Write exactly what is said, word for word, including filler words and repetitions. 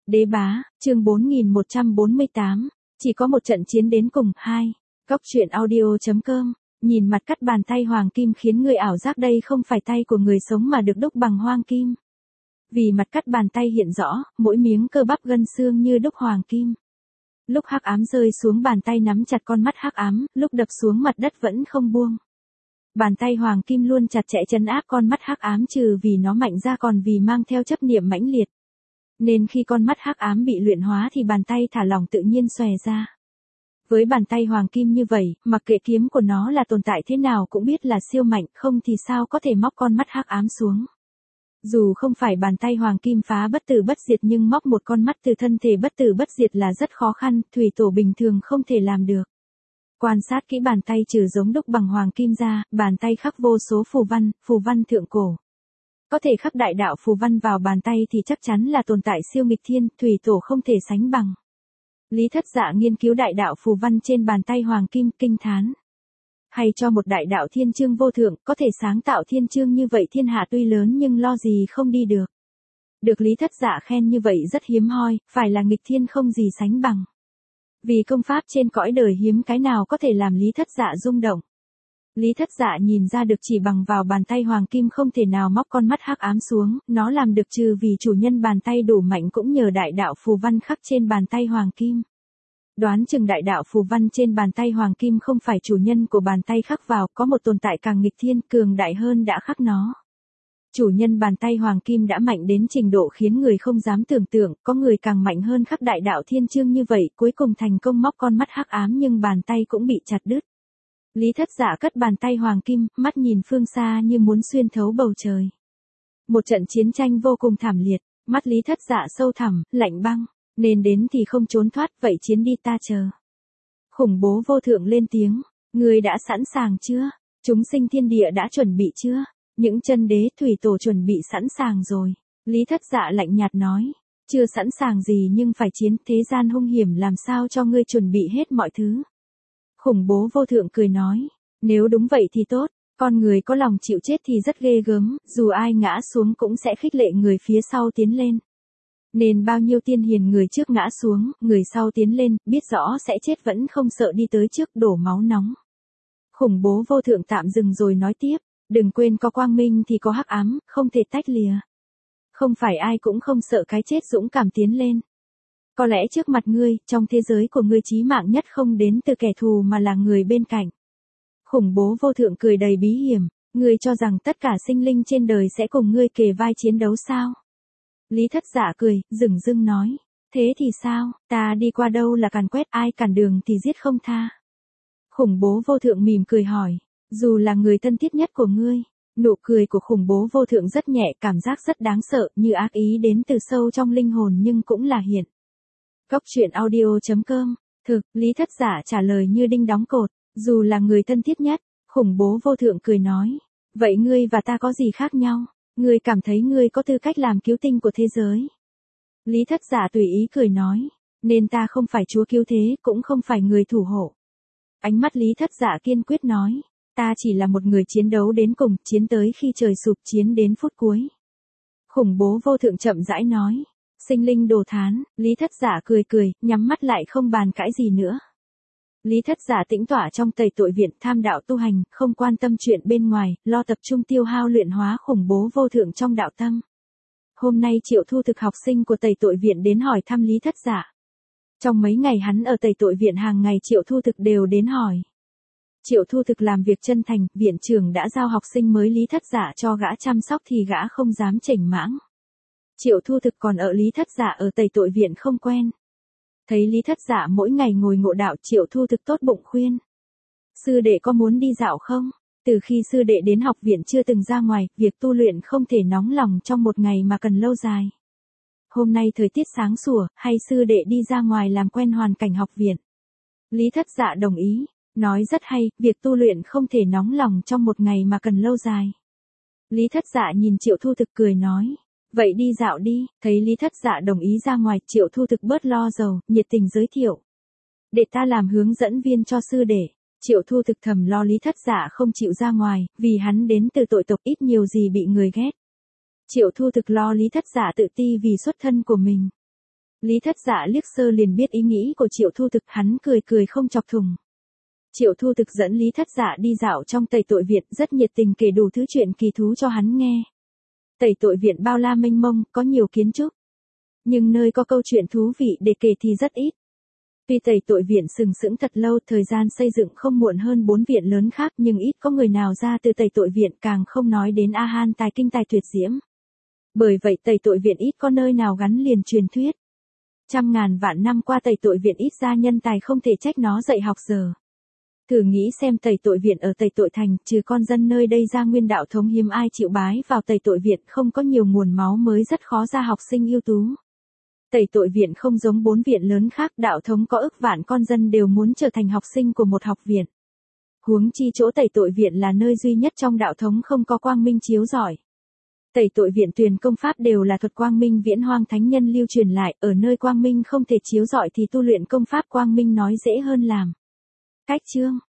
Đế bá, chương bốn nghìn một trăm bốn mươi tám, chỉ có một trận chiến đến cùng, hai. Góc truyện audio.com, nhìn mặt cắt bàn tay hoàng kim khiến người ảo giác đây không phải tay của người sống mà được đúc bằng hoàng kim. Vì mặt cắt bàn tay hiện rõ, mỗi miếng cơ bắp gân xương như đúc hoàng kim. Lúc hắc ám rơi xuống bàn tay nắm chặt con mắt hắc ám, lúc đập xuống mặt đất vẫn không buông. Bàn tay hoàng kim luôn chặt chẽ trấn áp con mắt hắc ám trừ vì nó mạnh ra còn vì mang theo chấp niệm mãnh liệt. Nên khi con mắt hắc ám bị luyện hóa thì bàn tay thả lỏng tự nhiên xòe ra. Với bàn tay hoàng kim như vậy, mặc kệ kiếm của nó là tồn tại thế nào cũng biết là siêu mạnh, không thì sao có thể móc con mắt hắc ám xuống. Dù không phải bàn tay hoàng kim phá bất tử bất diệt nhưng móc một con mắt từ thân thể bất tử bất diệt là rất khó khăn, thủy tổ bình thường không thể làm được. Quan sát kỹ bàn tay trừ giống đúc bằng hoàng kim ra, bàn tay khắc vô số phù văn, phù văn thượng cổ. Có thể khắc đại đạo phù văn vào bàn tay thì chắc chắn là tồn tại siêu nghịch thiên, thủy tổ không thể sánh bằng. Lý Thất Dạ nghiên cứu đại đạo phù văn trên bàn tay hoàng kim, kinh thán. Hay cho một đại đạo thiên chương vô thượng, có thể sáng tạo thiên chương như vậy thiên hạ tuy lớn nhưng lo gì không đi được. Được Lý Thất Dạ khen như vậy rất hiếm hoi, phải là nghịch thiên không gì sánh bằng. Vì công pháp trên cõi đời hiếm cái nào có thể làm Lý Thất Dạ rung động. Lý Thất Dạ nhìn ra được chỉ bằng vào bàn tay hoàng kim không thể nào móc con mắt hắc ám xuống, nó làm được trừ vì chủ nhân bàn tay đủ mạnh cũng nhờ đại đạo phù văn khắc trên bàn tay hoàng kim. Đoán chừng đại đạo phù văn trên bàn tay hoàng kim không phải chủ nhân của bàn tay khắc vào, có một tồn tại càng nghịch thiên, cường đại hơn đã khắc nó. Chủ nhân bàn tay hoàng kim đã mạnh đến trình độ khiến người không dám tưởng tượng, có người càng mạnh hơn khắc đại đạo thiên chương như vậy, cuối cùng thành công móc con mắt hắc ám nhưng bàn tay cũng bị chặt đứt. Lý Thất Dạ cất bàn tay hoàng kim, mắt nhìn phương xa như muốn xuyên thấu bầu trời. Một trận chiến tranh vô cùng thảm liệt, mắt Lý Thất Dạ sâu thẳm, lạnh băng, nên đến thì không trốn thoát, vậy chiến đi ta chờ. Khủng bố vô thượng lên tiếng, người đã sẵn sàng chưa? Chúng sinh thiên địa đã chuẩn bị chưa? Những chân đế thủy tổ chuẩn bị sẵn sàng rồi. Lý Thất Dạ lạnh nhạt nói, chưa sẵn sàng gì nhưng phải chiến, thế gian hung hiểm làm sao cho ngươi chuẩn bị hết mọi thứ. Khủng bố vô thượng cười nói, nếu đúng vậy thì tốt, con người có lòng chịu chết thì rất ghê gớm, dù ai ngã xuống cũng sẽ khích lệ người phía sau tiến lên. Nên bao nhiêu tiên hiền người trước ngã xuống, người sau tiến lên, biết rõ sẽ chết vẫn không sợ đi tới trước đổ máu nóng. Khủng bố vô thượng tạm dừng rồi nói tiếp, đừng quên có quang minh thì có hắc ám, không thể tách lìa. Không phải ai cũng không sợ cái chết dũng cảm tiến lên. Có lẽ trước mặt ngươi, trong thế giới của ngươi chí mạng nhất không đến từ kẻ thù mà là người bên cạnh. Khủng bố vô thượng cười đầy bí hiểm, ngươi cho rằng tất cả sinh linh trên đời sẽ cùng ngươi kề vai chiến đấu sao? Lý Thất Dạ cười, dửng dưng nói, thế thì sao, ta đi qua đâu là càn quét, ai cản đường thì giết không tha. Khủng bố vô thượng mỉm cười hỏi, dù là người thân thiết nhất của ngươi. Nụ cười của khủng bố vô thượng rất nhẹ, cảm giác rất đáng sợ, như ác ý đến từ sâu trong linh hồn nhưng cũng là hiện. Góc truyện audio.com, thực, Lý Thất Dạ trả lời như đinh đóng cột, dù là người thân thiết nhất, khủng bố vô thượng cười nói, vậy ngươi và ta có gì khác nhau, ngươi cảm thấy ngươi có tư cách làm cứu tinh của thế giới. Lý Thất Dạ tùy ý cười nói, nên ta không phải chúa cứu thế, cũng không phải người thủ hộ. Ánh mắt Lý Thất Dạ kiên quyết nói, ta chỉ là một người chiến đấu đến cùng, chiến tới khi trời sụp, chiến đến phút cuối. Khủng bố vô thượng chậm rãi nói, sinh linh đồ thán, Lý Thất Dạ cười cười, nhắm mắt lại không bàn cãi gì nữa. Lý Thất Dạ tĩnh tọa trong tẩy tội viện tham đạo tu hành, không quan tâm chuyện bên ngoài, lo tập trung tiêu hao luyện hóa khủng bố vô thượng trong đạo tâm. Hôm nay Triệu Thu Thực học sinh của tẩy tội viện đến hỏi thăm Lý Thất Dạ. Trong mấy ngày hắn ở tẩy tội viện hàng ngày Triệu Thu Thực đều đến hỏi. Triệu Thu Thực làm việc chân thành, viện trưởng đã giao học sinh mới Lý Thất Dạ cho gã chăm sóc thì gã không dám chểnh mãng. Triệu Thu Thực còn ở Lý Thất Dạ ở tẩy tội viện không quen. Thấy Lý Thất Dạ mỗi ngày ngồi ngộ đạo, Triệu Thu Thực tốt bụng khuyên. Sư đệ có muốn đi dạo không? Từ khi sư đệ đến học viện chưa từng ra ngoài, việc tu luyện không thể nóng lòng trong một ngày mà cần lâu dài. Hôm nay thời tiết sáng sủa, hay sư đệ đi ra ngoài làm quen hoàn cảnh học viện? Lý Thất Dạ đồng ý, nói rất hay, việc tu luyện không thể nóng lòng trong một ngày mà cần lâu dài. Lý Thất Dạ nhìn Triệu Thu Thực cười nói, vậy đi dạo đi, thấy Lý Thất Dạ đồng ý ra ngoài, Triệu Thu Thực bớt lo dầu, nhiệt tình giới thiệu. Để ta làm hướng dẫn viên cho sư đệ. Triệu Thu Thực thầm lo Lý Thất Dạ không chịu ra ngoài, vì hắn đến từ tội tộc ít nhiều gì bị người ghét. Triệu Thu Thực lo Lý Thất Dạ tự ti vì xuất thân của mình. Lý Thất Dạ liếc sơ liền biết ý nghĩ của Triệu Thu Thực, hắn cười cười không chọc thùng. Triệu Thu Thực dẫn Lý Thất Dạ đi dạo trong Tẩy Tội Viện, rất nhiệt tình kể đủ thứ chuyện kỳ thú cho hắn nghe. Tẩy Tội Viện bao la mênh mông, có nhiều kiến trúc. Nhưng nơi có câu chuyện thú vị để kể thì rất ít. Tuy Tẩy Tội Viện sừng sững thật lâu, thời gian xây dựng không muộn hơn bốn viện lớn khác, nhưng ít có người nào ra từ Tẩy Tội Viện, càng không nói đến A Han tài kinh tài tuyệt diễm. Bởi vậy Tẩy Tội Viện ít có nơi nào gắn liền truyền thuyết. Trăm ngàn vạn năm qua Tẩy Tội Viện ít ra nhân tài, không thể trách nó dạy học giờ. Thử nghĩ xem Tẩy Tội Viện ở Tẩy Tội Thành, trừ con dân nơi đây ra nguyên đạo thống hiếm ai chịu bái vào Tẩy Tội Viện, không có nhiều nguồn máu mới rất khó ra học sinh ưu tú. Tẩy Tội Viện không giống bốn viện lớn khác, đạo thống có ức vạn con dân đều muốn trở thành học sinh của một học viện. Huống chi chỗ Tẩy Tội Viện là nơi duy nhất trong đạo thống không có quang minh chiếu rọi. Tẩy Tội Viện tuyển công pháp đều là thuật quang minh viễn hoang thánh nhân lưu truyền lại, ở nơi quang minh không thể chiếu rọi thì tu luyện công pháp quang minh nói dễ hơn làm. Cách chương